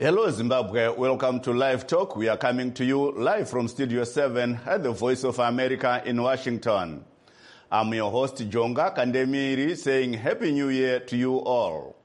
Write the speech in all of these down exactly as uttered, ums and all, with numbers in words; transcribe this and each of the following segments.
Hello Zimbabwe, welcome to Live Talk. We are coming to you live from Studio seven at the Voice of America in Washington. I'm your host Jonga Kandemiri saying Happy New Year to you all.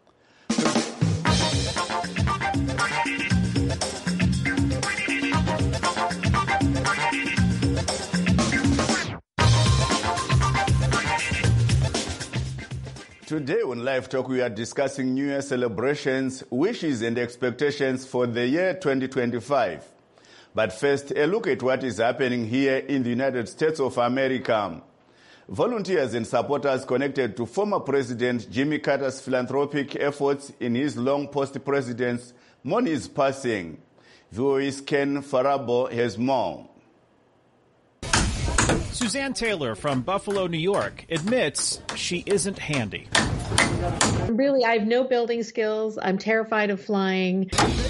Today on Live Talk, we are discussing New Year celebrations, wishes and expectations for the year twenty twenty-five. But first, a look at what is happening here in the United States of America. Volunteers and supporters connected to former President Jimmy Carter's philanthropic efforts in his long post-presidency mourn his passing. V O E's Ken Farabo has more. Suzanne Taylor from Buffalo, New York, admits she isn't handy. Really, I have no building skills. I'm terrified of flying.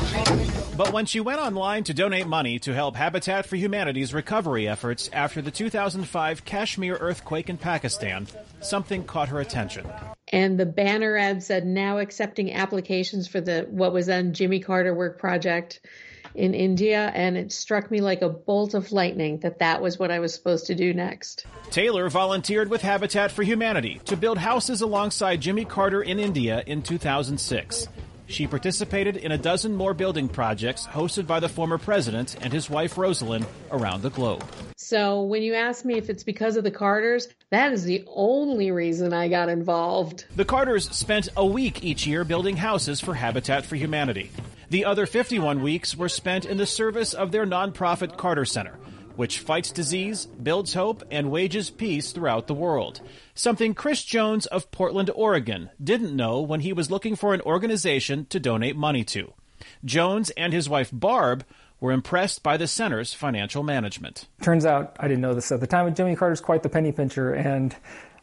But when she went online to donate money to help Habitat for Humanity's recovery efforts after the two thousand five Kashmir earthquake in Pakistan, something caught her attention. And the banner ad said, now accepting applications for the what was then Jimmy Carter Work Project in India, and it struck me like a bolt of lightning that that was what I was supposed to do next. Taylor volunteered with Habitat for Humanity to build houses alongside Jimmy Carter in India in two thousand six. She participated in a dozen more building projects hosted by the former president and his wife Rosalind around the globe. So when you ask me if it's because of the Carters, that is the only reason I got involved. The Carters spent a week each year building houses for Habitat for Humanity. The other fifty-one weeks were spent in the service of their nonprofit Carter Center, which fights disease, builds hope, and wages peace throughout the world. Something Chris Jones of Portland, Oregon, didn't know when he was looking for an organization to donate money to. Jones and his wife Barb were impressed by the center's financial management. Turns out, I didn't know this at the time, but Jimmy Carter's quite the penny pincher, and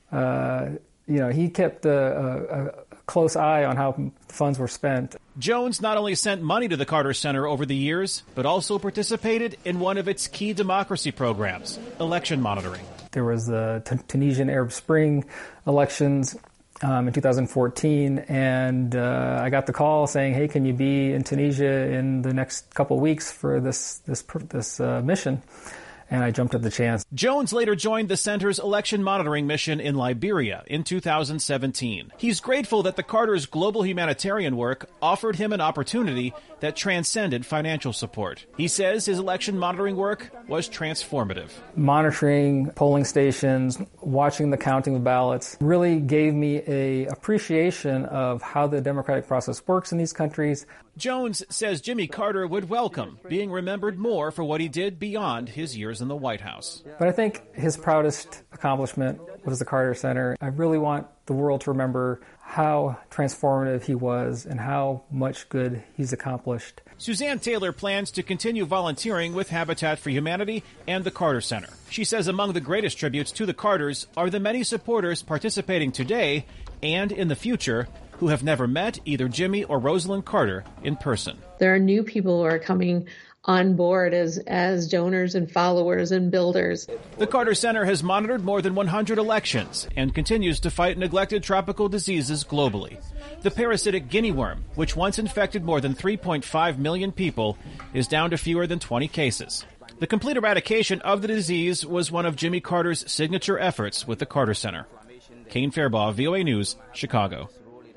uh, you know he kept a, a, a close eye on how funds were spent. Jones not only sent money to the Carter Center over the years, but also participated in one of its key democracy programs, election monitoring. There was the T- Tunisian Arab Spring elections um, in two thousand fourteen, and uh, I got the call saying, hey, can you be in Tunisia in the next couple of weeks for this, this, this uh, mission? And I jumped at the chance. Jones later joined the center's election monitoring mission in Liberia in two thousand seventeen. He's grateful that the Carter's global humanitarian work offered him an opportunity that transcended financial support. He says his election monitoring work was transformative. Monitoring polling stations, watching the counting of ballots really gave me a appreciation of how the democratic process works in these countries. Jones says Jimmy Carter would welcome being remembered more for what he did beyond his years in the White House. But I think his proudest accomplishment was the Carter Center. I really want the world to remember how transformative he was and how much good he's accomplished. Suzanne Taylor plans to continue volunteering with Habitat for Humanity and the Carter Center. She says among the greatest tributes to the Carters are the many supporters participating today and in the future who have never met either Jimmy or Rosalind Carter in person. There are new people who are coming on board as, as donors and followers and builders. The Carter Center has monitored more than one hundred elections and continues to fight neglected tropical diseases globally. The parasitic guinea worm, which once infected more than three point five million people, is down to fewer than twenty cases. The complete eradication of the disease was one of Jimmy Carter's signature efforts with the Carter Center. Kane Fairbaugh, V O A News, Chicago.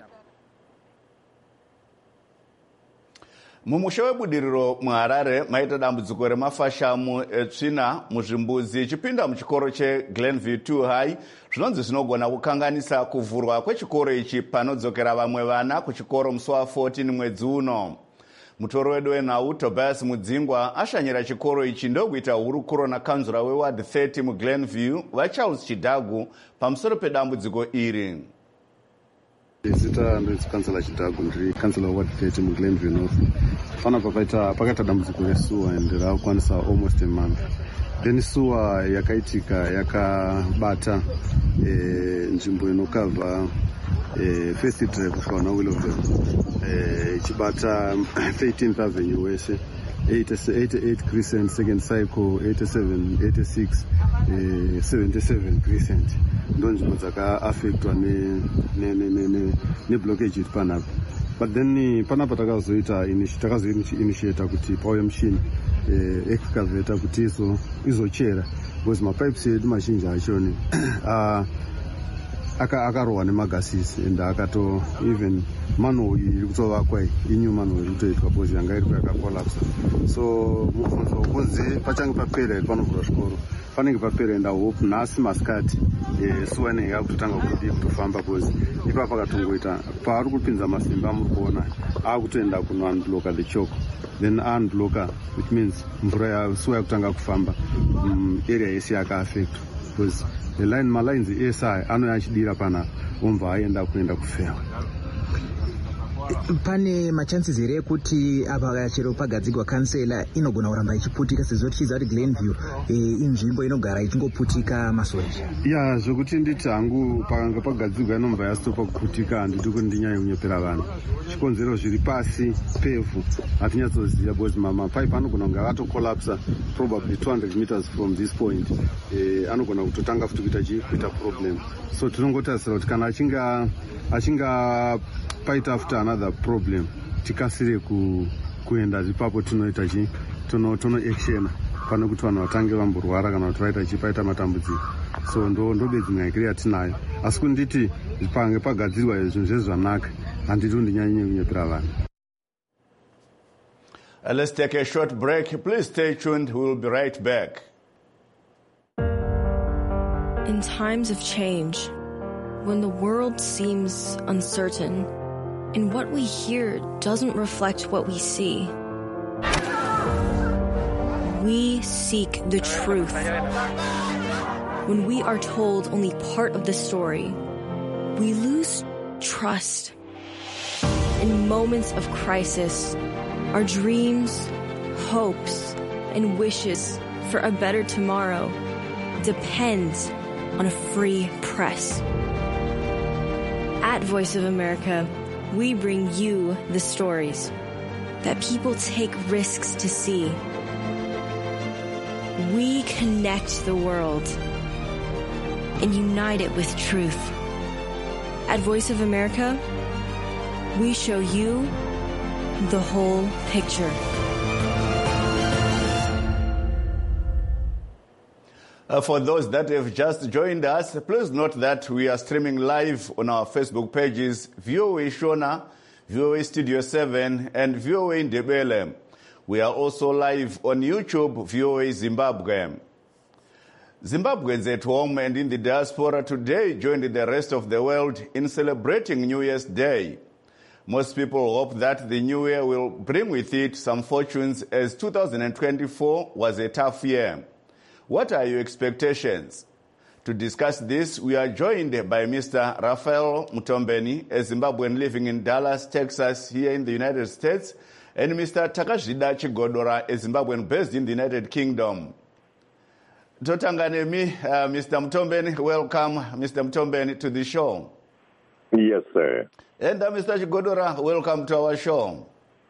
Mumusha webudiriro muHarare maita dambudziko remafashamu etsvina muzvimbuzi chipinda muchikoro cheGlenview two High zvinonzi zvinogona kukanganisa kuvhurwa kwechikoro ichi panodzokera vamwe vana kuchikoro musi wa fourteen mwedzi uno. Mutoro wedu wenhau Tobias Mudzingwa ashanyira chikoro ichi ndokuita hurukuro nakanzura weward thirty muGlenview vaCharles Chidhagu pamusoro pedambudziko iri. Zita ndiri kansela Chidhagu, ndiri kansela ward thirty muGlenview North. Pana pakaita pakaita dambudziko resuwa ende rakukwanisa almost a month. Then suwa yakaitika yakabata eh, nzvimbo inokavha eh, first drive kusvika na Willowville. Eh, chibata thirteenth Avenue wese, eighty-eight Crescent, second cycle, eighty-seven, eighty-six, eh, seventy-seven Crescent. Ndo nzvimbo dzaka affectwa ne ne ne ne ne blockage panapa. but then panapa takazoita takazoinitiata kuti pauye mushini eh, excavator kuti izo izochera because mapipes edu mazhinji achoni uh, akarohwa nemagasisi and akato even manhole iri kutovakwa inyu manhole iri kutoitwa because yanga iri yakakolapsa. So mubvunzo kunzi pachange papera iri panovhurwa zvikoro panenge papera and I hope nhasi masikati eh, suwa inenge yakutotanga kudii kutofamba because ipapo akatongoita paari kupinza masimba muri kuona akutoenda kuno unblocka the choke then unblocka which means mvura yasuwa yakutanga kufamba um, area yese yakaaffect because the line malines ese aya anouya achidira pana omva aenda kuenda kufewa. Pane machances here ekuti apa chero pagadzigwa kansela inogona kuramba ichiputika sezvo tichiziva kuti Glenview eh, inzvimbo inogara ichingoputika masore. Ya zvokuti nditi hangu pakanga pagadzigwa inomva yastopa kuputika handiti kuti ndinyaya yekunyepera vanhu. Chikonzero zviri pasi pevhu hatinyatsoziva because mapaipi anogona kunge akatokolapsa probably two hundred meters from this point eh, anogona kutotanga futi kuita kuita problem. So tinongotarisira kuti kana achinga achinga paita after another problem tikasire ku kuenda ipapo tunoita chi tono tono action pane kuti vanhu vatange vamborwara kana kuti vaita chipaita matambudziko. So ndo ndobe dzimwe yatinayo asi kunditi pange pagadzirwa izvo zvezvanaka handiti kundinyanye kunyepera vanhu. Uh, let's take a short break. Please stay tuned. We will be right back. In times of change, when the world seems uncertain and what we hear doesn't reflect what we see, we seek the truth. When we are told only part of the story, we lose trust. In moments of crisis, our dreams, hopes, and wishes for a better tomorrow depend on a free press. At Voice of America, we bring you the stories that people take risks to see. We connect the world and unite it with truth. At Voice of America, we show you the whole picture. Uh, for those that have just joined us, please note that we are streaming live on our Facebook pages, V O A Shona, V O A Studio seven, and V O A Ndebele. We are also live on YouTube, V O A Zimbabwe. Zimbabweans at home and in the diaspora today joined the rest of the world in celebrating New Year's Day. Most people hope that the new year will bring with it some fortunes, as two thousand twenty-four was a tough year. What are your expectations? To discuss this, we are joined by Mister Raphael Mutombeni, a Zimbabwean living in Dallas, Texas, here in the United States, and Mister Takazhida Chigodora, a Zimbabwean based in the United Kingdom. Totanganemi, uh, Mister Mutombeni, welcome, Mister Mutombeni, to the show. Yes, sir. And uh, Mister Chigodora, welcome to our show.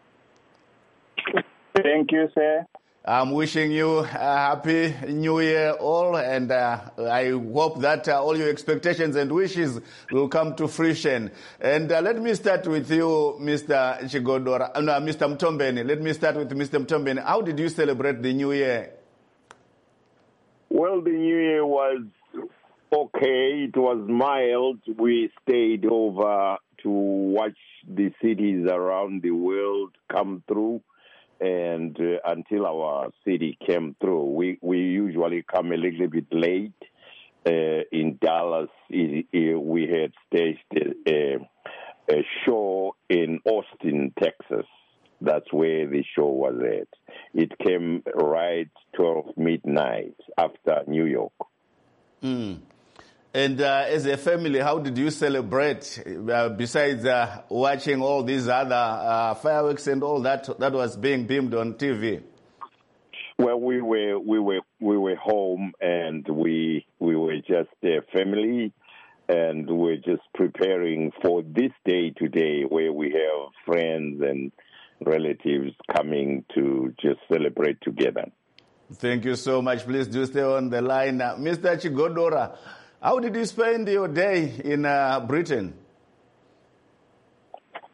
Thank you, sir. I'm wishing you a happy new year all, and uh, I hope that uh, all your expectations and wishes will come to fruition. And uh, let me start with you, Mister Chigodora, uh, no, Mister Mutombeni. Let me start with Mister Mutombeni. How did you celebrate the new year? Well, the new year was okay. It was mild. We stayed over to watch the cities around the world come through. And uh, until our city came through, we, we usually come a little bit late. Uh, in Dallas, it, it, we had staged a, a show in Austin, Texas. That's where the show was at. It came right twelve midnight after New York. Mm. And uh, as a family, how did you celebrate, uh, besides uh, watching all these other uh, fireworks and all that that was being beamed on T V? Well, we were we were we were home, and we we were just a family, and we're just preparing for this day today, where we have friends and relatives coming to just celebrate together. Thank you so much. Please do stay on the line, uh, Mister Chigodora. How did you spend your day in uh, Britain?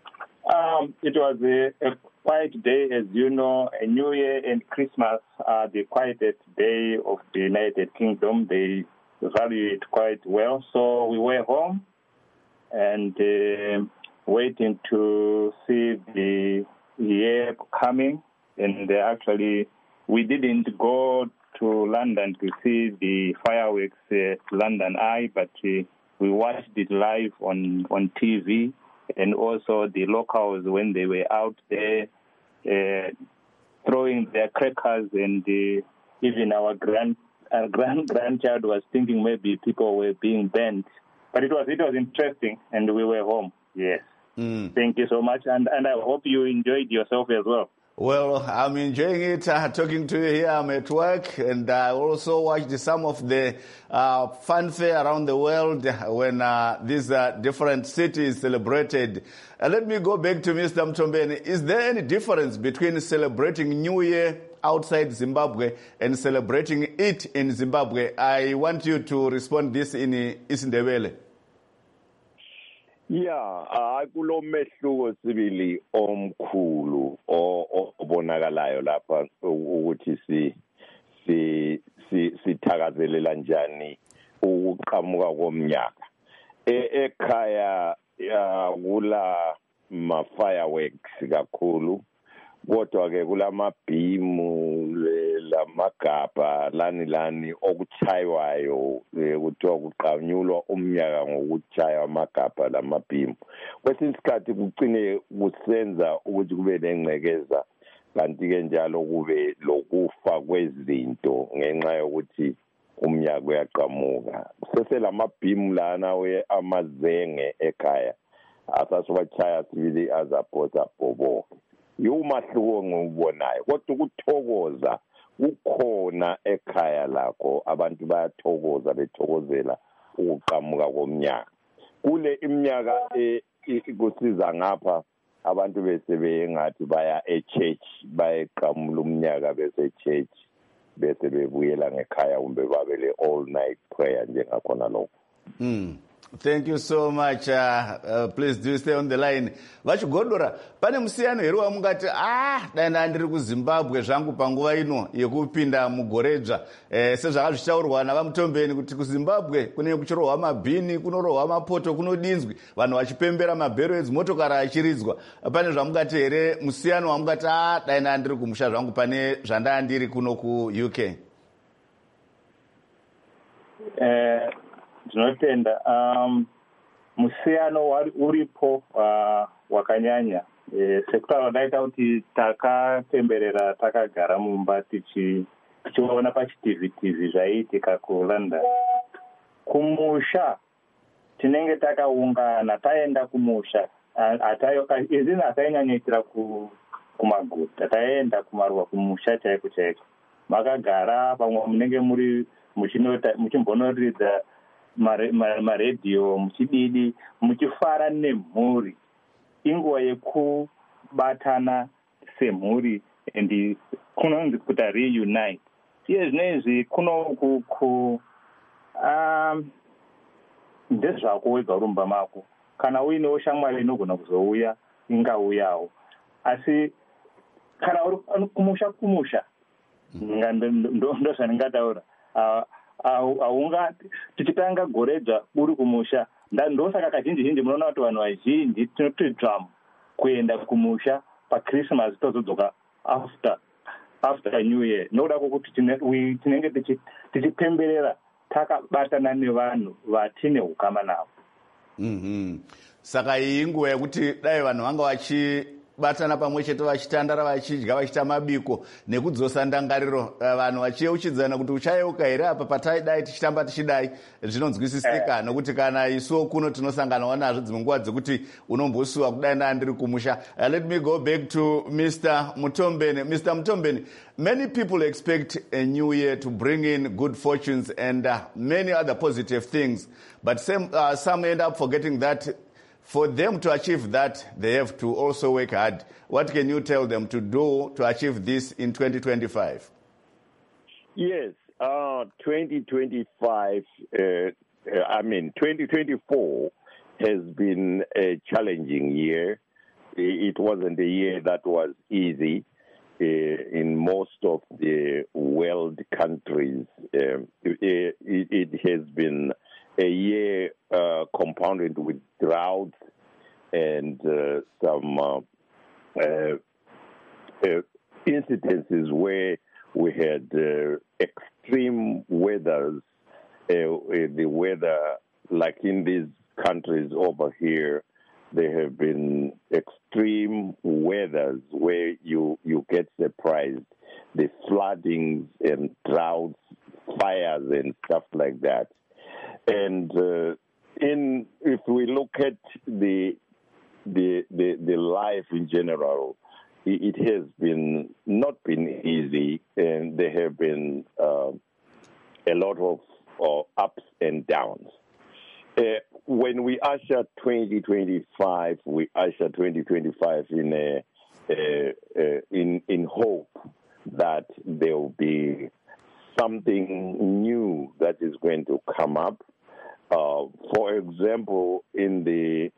Um, it was a, a quiet day, as you know. A New Year and Christmas are the quietest day of the United Kingdom. They value it quite well. So we were home and uh, waiting to see the year coming. And uh, actually, we didn't go to London to see the fireworks, uh, London Eye, but uh, we watched it live on, on T V, and also the locals when they were out there uh, throwing their crackers, and uh, even our grand our grand grandchild was thinking maybe people were being banned, but it was it was interesting, and we were home. Yes, mm. Thank you so much, and and I hope you enjoyed yourself as well. Well, I'm enjoying it, uh, talking to you here. I'm at work, and I also watched some of the uh, fanfare around the world when uh, these uh, different cities celebrated. Uh, let me go back to Mister Mtombeni. Is there any difference between celebrating New Year outside Zimbabwe and celebrating it in Zimbabwe? I want you to respond this in isiNdebele. Yeah, akulo mehluko sibili omkhulu obonakalayo lapha ukuthi si si sithakazelela njani ukuqhamuka komnyaka. Ekhaya kula ma fireworks kakhulu, kodwa ke kulamabhimu lamagabha lani lani okuchaywayo kuthiwa kuqanyulwa umnyaka ngokuchaya amagabha lamabhimu. Kwesinye isikhathi kucine kusenza ukuthi kube nengcekeza, kanti ke njalo kube lokufa kwezinto ngenxa yokuthi umnyaka uyaqhamuka. Seselamabhimu lana we amazenge ekhaya asasubachaya sibili azaphosa bhoboke. Yumahluko ngokubonayo, kodwa ukuthokoza kukhona ekhaya lakho. Abantu bayathokoza, bethokozela ukuqhamuka komnyaka. Kule iminyaka kusiza ngapha abantu bese bengathi baya e-church, bayeqhamula umnyaka bese church, bese bebuyela ngekhaya kumbe babele all night prayer njengakhona lokho. Mm. Thank you so much. Uh, uh, please do stay on the line. Vachigodora, pane musiyano here wamungati ah dai ndandiri kuZimbabwe zvangu panguva ino yekupinda mugoredzva. Eh, sezvakazvitaurwa navaMutombeni kuti kuZimbabwe kune kuchirohwa mabhini, kunorohwa mapoto, kunodinzwi, vanhu vachipembera mabhero edzimotokari achiridzwa. Pane zvamungati here musiyano wamungati ah dai ndandiri kumusha zvangu pane zvandandiri kuno ku-U K? Eh Tinotenda um, musiyano uripo uh, wakanyanya. E, sekutaura daita kuti takapemberera takagara mumba tichiona pachitivhi tivhi zvaiitika kuLondon. Kumusha tinenge takaungana, taenda kumusha, izini asainyanyitira kumaguta, taenda kumaruwa kumusha chaiko chaiko. Makagara pamwe munenge muri muchimbonoridza maredhiyo muchididi muchifara nemhuri. Inguva yekubatana semhuri and kunonzi kuti reunite. Iye zvinezvi kuno ku um ndezvako wega urumba mako. Kana uinewo shamwari inogona kuzouya ingauyawo, asi kana uri kumusha kumusha ndo zvandingataura. Aunga tichitanga goredzva uri kumusha, ndosaka kazhinji zhinji munoona kuti vanhu vazhinji tinotitsva kuenda kumusha paChristmas tozodzoka after after New Year, nokuda kwokuti tinenge tichipemberera takabatana nevanhu vatine ukama navo. Mhm. Saka iyi inguva yekuti dai vanhu vanga vachibatana pamwe chete vachitandara vachidya vachita mabiko nekudzosa ndangariro, vanhu vachiyeuchidzana kuti uchayeuka here apa pataidai tichitamba tichidai. Zvinonzwisisika nokuti kana isuwo kuno tinosanganawo nazvo dzimwe nguva dzekuti unombosuwa kudai ndandiri kumusha. Uh, let me go back to Mister Mutombeni. Mister Mutombeni, many people expect a new year to bring in good fortunes and uh, many other positive things, but some, uh, some end up forgetting that for them to achieve that, they have to also work hard. What can you tell them to do to achieve this in twenty twenty-five? Yes, uh, twenty twenty-five, uh, I mean, twenty twenty-four has been a challenging year. it wasn't a year that was easy uh, in most of the world countries. Uh, it, it has been a year uh, compounded with droughts and uh, some uh, uh, uh, incidences where we had uh, extreme weathers, uh, the weather, like in these countries over here, there have been extreme weathers where you, you get surprised. The floodings and droughts, fires and stuff like that. And uh, in if we look at the the the, the life in general, it, it has been not been easy, and there have been uh, a lot of uh, ups and downs. Uh, when we usher twenty twenty-five, we usher twenty twenty-five in a, a, a in in hope that there will be something new that is going to come up. Uh, for example, in the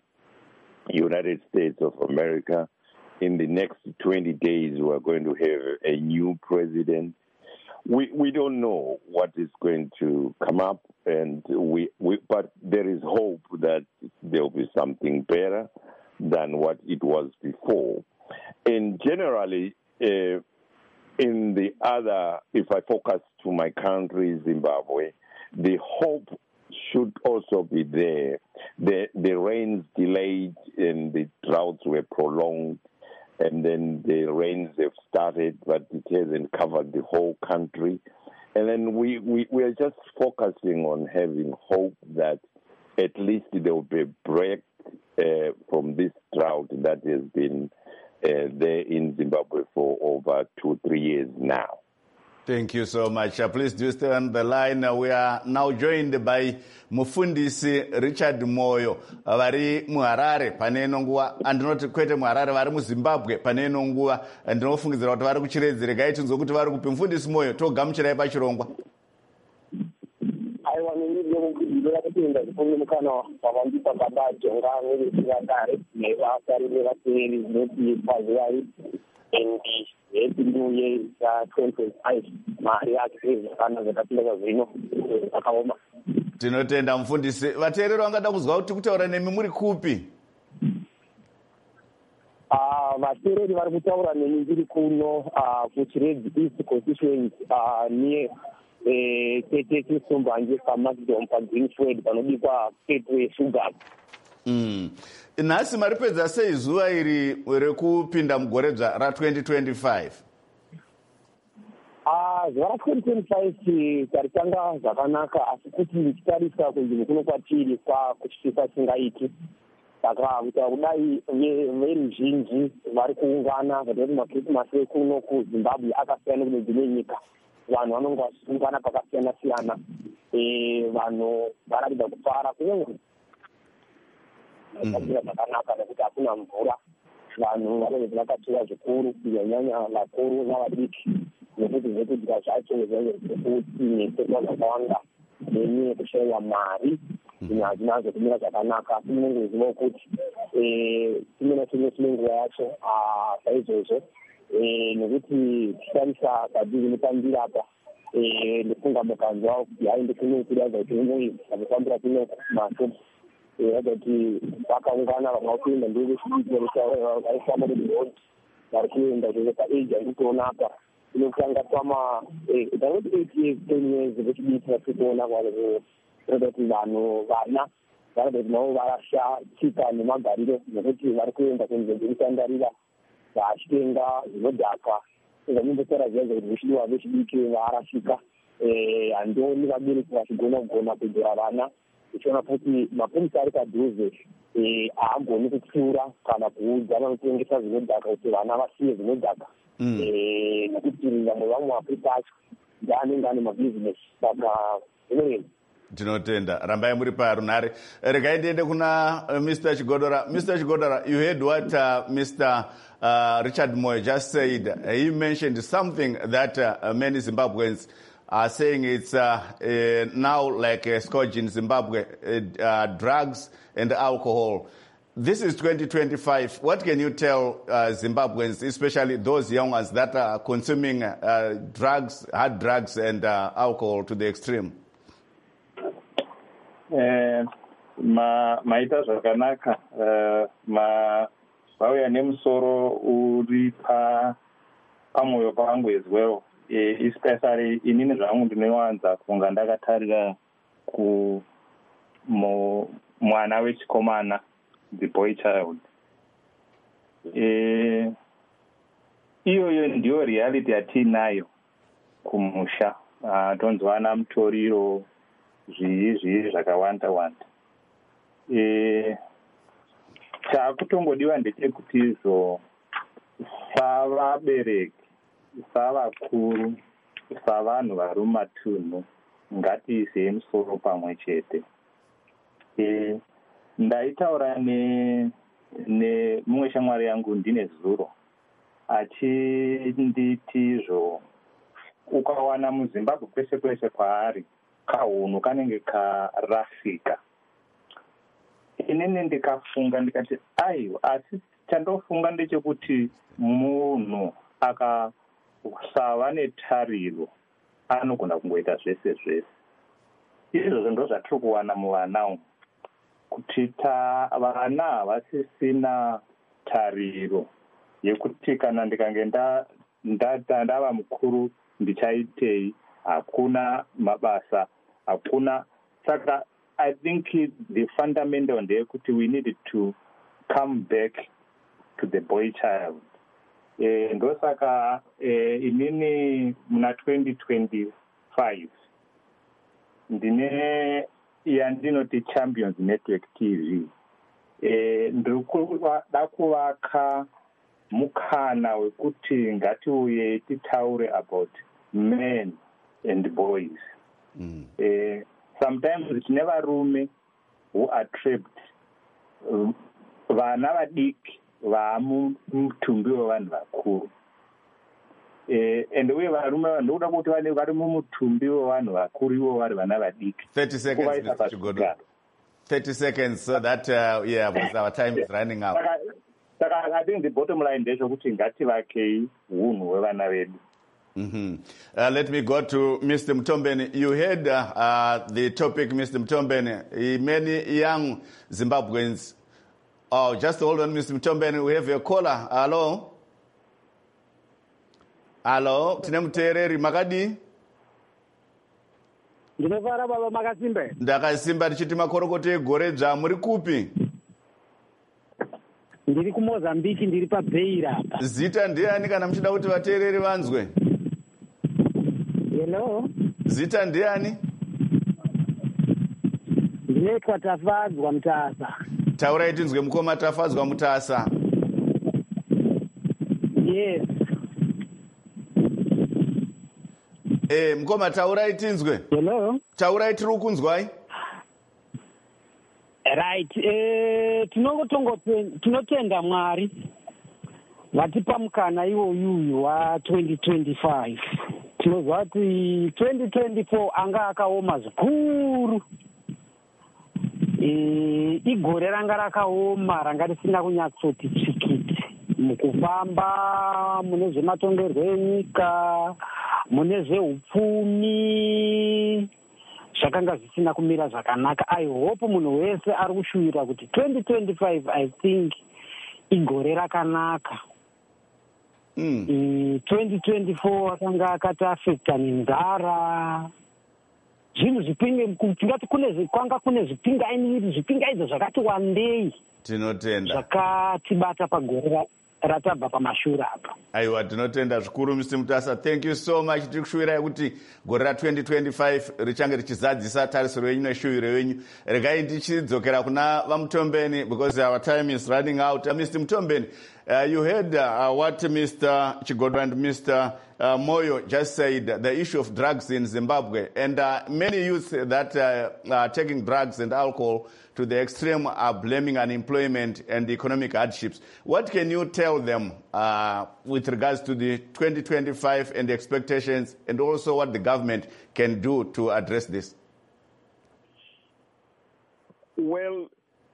United States of America, in the next twenty days, we are going to have a new president. We we don't know what is going to come up, and we, we but there is hope that there will be something better than what it was before. And generally, uh, in the other, if I focus to my country, Zimbabwe, the hope should also be there. The the rains delayed and the droughts were prolonged, and then the rains have started, but it hasn't covered the whole country. And then we, we, we are just focusing on having hope that at least there will be a break uh, from this drought that has been uh, there in Zimbabwe for over two, three years now. Thank you so much. Uh, please do stay on the line. Uh, we are now joined by Mufundisi Richard Moyo. Uh, vari muHarare paneno nguva andinoti kwete muHarare vari muZimbabwe paneno nguva ndinofungidzira kuti vari kuChiredzi. Regai tinzwe kuti vari kupi. Mufundisi Moyo, togamuchirai pachirongwa. Aiwa nendiro kudzidzira kutenda zifunge mukana wavandipa baba jonga nevechivatare nevasari nevateeri noti pazuvari endi Happy New Year ya twenty twenty-five. Mari yake zvakanaka zvakapinda zvino zvakaoma. Tinotenda Mufundisi. Vateereri vangada kuzwa kuti kutaura nemi muri kupi? Ah, vateereri vari kutaura nemi ndiri kuno kuChiredzi East Constituency near eh Tete Sumbanje paMacdom paGreenfield panobikwa petrol yeSugar. Mm. Nhasi maripedza sei zuva iri rekupinda mugore ra twenty twenty-five? Ah, zuva ra twenty twenty-five taritanga zvakanaka, asi kuti ndichitarisa kunzvimbo kuno kwatiri kwakuchifisa singaiti. Saka kutaura kudai veruzhinji vari kuungana kuti makrisimasi kuno kuZimbabwe akasiyana kune dzimwe nyika. Vanhu vanonga vachiungana pakasiyana siyana. Eh, vanhu varakuda kufara kunyange zvakira zvakanaka nekuti hakuna mvura. Vanhu vanenge vakatsiva zvikuru kunyanya vakuru navadiki nekuti zvekudya zvacho zvekuti nesekwa zvakawanda nenyaya yekushaiwa mari zvinhu hazvina zvekumira zvakanaka. Asi munenge uziva kuti chimwe nachimwe chine nguva yacho saizvozvo nekuti tichitarisa padhivi nepambiri apa ndofunga mukanzwa kuti hainde kuno kudaza kuti unoizi akufambira kuno mashopu kuti vakaungana vamwe kuenda ndovechidikvaifamba kudhoni vari kuenda zvese paage ari kutoona apa inotanga pama danoti eight years ten years vechidiki vari kutoona kunoda kuti vanhu vana vanoda kuti navo varasha tsika nemagariro nekuti vari kuenda kunzvimbo dzekutandarira vachitenga zvinodhaka zvanyimbotaura zviya kuti vechidiwa vechidiki varashika handoni vabereki vachigona kugona kudzora vana uchiona kuti mapurisa ari padhuze haagoni kupfuura kana kuudza vanotengesa zvinodhaka kuti vana vasiye zvinodhaka nekuti vamwe vamwe mapurisa acho ndeanenge ane mabhizinesi saka zvinoenda. Tinotenda. Rambai muri parunare. Regai ndiende kuna uh, Mister Chigodora. Mister Chigodora, you heard what uh, Mister Uh, Richard Moyo just said. Uh, he mentioned something that uh, many Zimbabweans are saying it's uh, uh, now like a scourge in Zimbabwe, uh, uh, drugs and alcohol. this is twenty twenty-five. What can you tell uh, Zimbabweans, especially those young ones that are consuming uh, drugs, hard drugs and uh, alcohol to the extreme? Uh, ma maita zvakanaka uh, ma vauya nemusoro uri pa pamwoyo pangu as well, uh, especially inini zvangu ndinowanza kunga ndakatarira ku mwana wechikomana, the boy child. Eh, iyoyo ndiyo reality yatinayo kumusha. Uh, tonzwana mutoriro zvii zvii zvakawanda wanda. Eh, chakutongodiwa ndechekuti izvo savabereki, savakuru, savanhu vari mumatunhu ngatiisei musoro pamwe chete. Eh, ndaitaura ne nemumwe shamwari yangu ndine zuro achinditi izvo ukawana muZimbabwe kwese kwese kwaari kahunu kanenge karasika. Inini ndikafunga ndikati aiwa, asi chandofunga ndechekuti munhu akasava netariro anogona kungoita zvese zvese. Izvozvo ndo zvatiri kuwana muvana umu, kuti vana havasisina tariro yekuti kana ndikange ndava mukuru ndichaitei, hakuna mabasa, hakuna. Saka I think the fundamental ndeyekuti we needed to come back to the boy child. Eh, ndosaka eh, inini muna twenty twenty-five ndine yandinoti Champions Network T V. Eh, ndikuda kuvaka mukana wekuti ngatiuye titaure about men and boys. Mm. Eh, sometimes tine varume who are trapped, vana vadiki vamutumbi wevanhu vakuru. Eh, and uye varume ndokuda kuti vane vari mumutumbi wevanhu vakuru ivo vari vana vadiki. thirty seconds, Mister Chigodo. thirty seconds, so that uh, yeah, because our time is running out. Saka I think the bottom line ndezvokuti ngativakei hunhu hwevana vedu. Mm-hmm. Uh, let me go to Mister Mtombeni. You heard uh, uh, the topic, Mister Mtombeni. Uh, many young Zimbabweans. Oh, just hold on, Mister Mtombeni. We have a caller. Hello. Hello. Tine muteereri makadi? Ndinofara baba makasimba. Ndakasimba ndichiti makorokote egore dzva muri kupi? Ndiri kuMozambique, ndiri paBeira apa. Zita ndiani kana muchida kuti vateereri vanzwe? Hello. Zita ndiani? Ndinetwa Tafadzwa Mutasa. Taurai tinzwe mukoma Tafadzwa Mutasa. Yes. Eh, mukoma taurai tinzwe. Hello. Taurai tiri kunzwai. Right. Eh, tinotenda Mwari vatipa mukana iwo yuyu wa twenty twenty-five. Tinozwa kuti twenty twenty-four anga akaoma zvikuru. Eh, igore ranga rakaoma, ranga risina kunyatsoti tsikiti mukufamba, mune zvematongerwo enyika, mune zveupfumi, zvakanga zvisina kumira zvakanaka. I hope munhu wese ari kushuvira kuti twenty twenty-five I think igore rakanaka. Mm. twenty twenty-four akanga akati afekta nenzara, zvinhu zvipinge tingati kune kwanga kune zvipingaimiri zvipingaidzo zvakati wandei. Tinotenda zvakatibata pagore ratabva pamashure apa. Aiwa, tinotenda zvikuru Mister Mutasa. Thank you so much. Tiri kushuvirai kuti gore ra twenty twenty-five richange richizadzisa tarisiro yenyu neshuviro yenyu. Regai ndichidzokera kuna vaMutombeni because our time is running out. Uh, Mister Mutombeni, uh, you heard uh, what Mister Chigodo and Mister Uh, Moyo just said, the issue of drugs in Zimbabwe. And uh, many youth that uh, are taking drugs and alcohol to the extreme are blaming unemployment and economic hardships. What can you tell them uh, with regards to the twenty twenty-five and the expectations, and also what the government can do to address this? Well,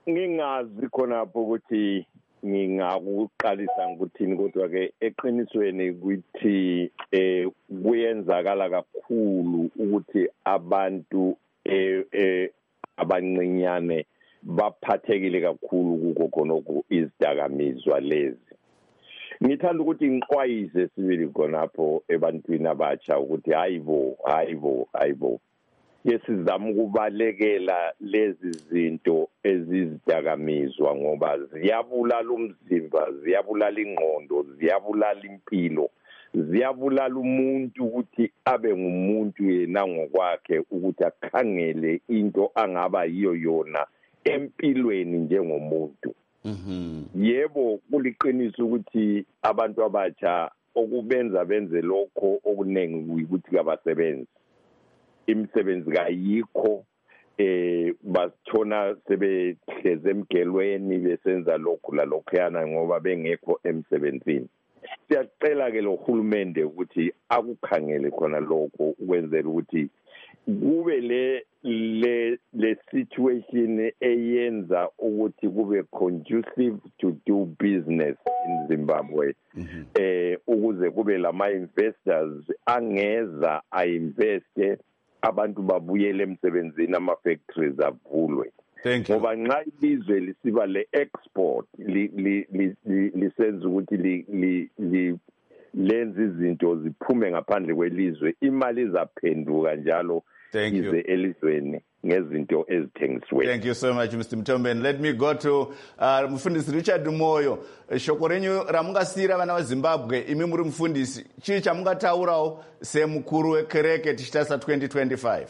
ngingazi khonapho ukuthi ngingakuqalisa ngikuthini kodwa ke eqinisweni ukuthi eh kuyenzakala kakhulu ukuthi abantu eh eh abancinyane baphathekile kakhulu kuko khonoko izidakamizwa lezi. Ngithanda ukuthi ngiqwayise sibili khonapho ebantwini abatsha ukuthi hayibo hayibo hayibo yesizama ukubalekela lezi zinto ezizidakamizwa ngoba ziyabulala umzimba, ziyabulala ingqondo, ziyabulala impilo, ziyabulala umuntu ukuthi abe ngumuntu yena ngokwakhe ukuthi akhangele into angaba yiyo yona empilweni njengomuntu. Mhm. Yebo kuliqiniso ukuthi abantu abatsha okubenza benze lokho okunengi ukuthi kabasebenzi. Imisebenzi kayikho eh basithona sebehleze emgelweni besenza lokhu la lokhuyana ngoba bengekho emsebenzini. Siyacela ke lo hulumende ukuthi akukhangele khona lokho ukwenzela ukuthi kube le le le situation eyenza ukuthi kube conducive to do business in Zimbabwe. Mhm. Eh ukuze kube lama investors angeza ainveste abantu babuyele emsebenzini ama factories avulwe. Thank you. Ngoba nxa ilizwe lisiba le export lisenza ukuthi li lenze izinto ziphume ngaphandle kwelizwe, imali izaphenduka njalo ize elizweni ngezinto ezithengisiwe. Thank you so much, Mister Mtombeni. Let me go to uh, Mufundisi Richard Moyo. Shoko renyu ramungasira vana vaZimbabwe imi muri mufundisi chii chamungataurawo semukuru wekereke tichitasa twenty twenty-five?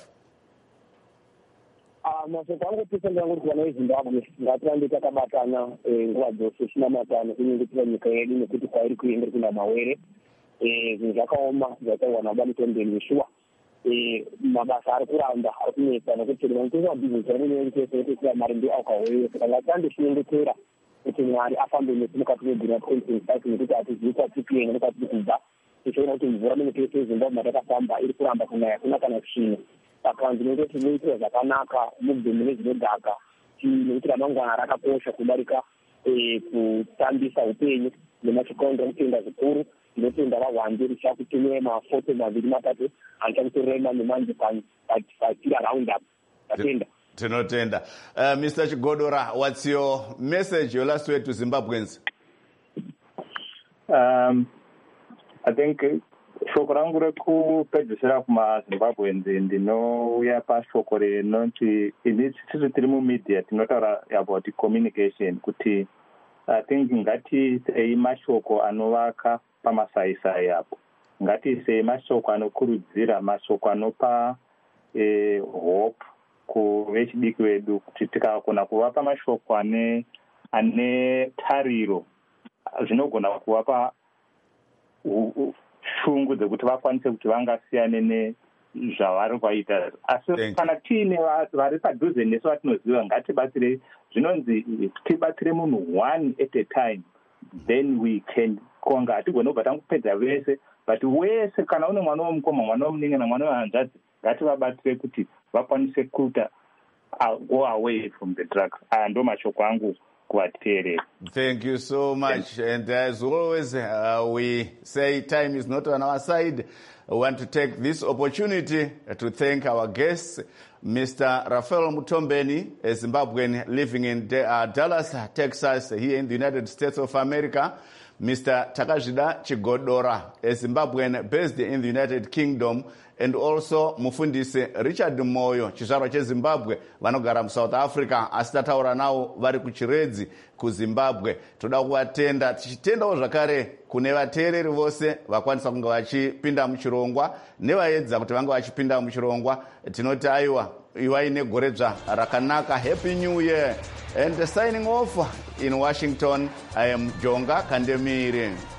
Ah, mashoko angu pisa ndangu kuti vana veZimbabwe ngatirambe takabatana nguva dzose tinamatana kunyengetsera nyika yedu nekuti kwairi kuenda kuna mawere zvinhu zvakaoma zvataurwa naBaba Mtombeni Yeshua. Eh mabasa ari kuramba ari kunetsa nekuti vanotengesa mabhizinesi anonoitesa kuti mari ndiyo akauya saka ngatirambe tinyengetera kuti Mwari afambe nesu mukati megore twenty twenty-five nekuti hatizivi kwatiri kuenda nekwatiri kubva. Tichiona kuti mvura munotengesa yeZimbabwe matakafamba iri kuramba kunaya kuna kana kuchina. Saka ndinenge tinoitira zvakanaka mubhemu nezvinodhaka nekuti ramangwana rakakosha kudarika kutambisa upenyu nemachikondo kutenda zvikuru. Ndinotenda vahwande richakutumira mafoto maviri matatu achakutorema nemanje patira round up. Tatenda. Tinotenda. Uh, Mister Chigodora, what's your message, your last word to Zimbabweans? Um, I think shoko rangu rekupedzisira kumaZimbabweans ndinouya pashoko rinoti initiative tiri mumedia tinotaura about communication kuti I think ngatiisei mashoko anovaka pamasaisai apo. Ngatiisei mashoko anokurudzira, mashoko anopa eh, hope kuvechidiki vedu kuti tikakona kuvapa mashoko ane ane tariro zvinogona kuvapa shungu dzekuti vakwanise kuti vangasiyane nezvavari kuita. Asi kana tiine vari padhuze nesu vatinoziva ngatibatsire. Zvinonzi tibatsire munhu one at a time, then we can konga. Hatigona kubva tangupedza vese, but wese kana une mwana womukoma, mwana womuningana, mwana wehanzvadzi, ngativabatsire kuti vakwanise kuita go away from the drugs. Aya ndo mashoko angu kuvateerera. Thank you so much. And as always, uh, we say time is not on our side. I want to take this opportunity to thank our guests, Mister Raphael Mtombeni, a Zimbabwean living in uh, Dallas, Texas, here in the United States of America. Mister Takazhida Chigodora, a Zimbabwean based in the United Kingdom. And also Mufundisi Richard Moyo, chizvarwa cheZimbabwe, vanogara muSouth Africa, asi tataura navo vari kuChiredzi kuZimbabwe. Toda kuvatenda, tichitendawo zvakare kune vateereri vose vakwanisa kunge vachipinda muchirongwa nevaedza kuti vange vachipinda muchirongwa. Tinoti aiwa, ivai negore dzva rakanaka. Happy New Year. And signing off in Washington, I am Jonga Kandemiri.